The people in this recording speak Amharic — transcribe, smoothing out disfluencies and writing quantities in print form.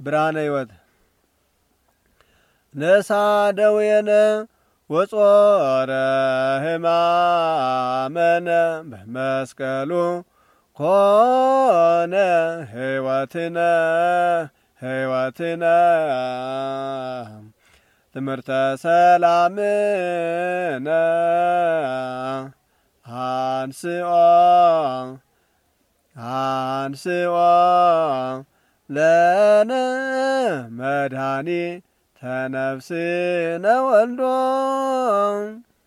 ብርሃነ ሕይወት ነሳ ደዌነ ወጾረ ሕማመነ በመስቀሉ ኮነ ሕይወትነ ትምህርተ ሰላምነ አንስኦ ለነ መድኃኒተ ነፍስነ ወልዶ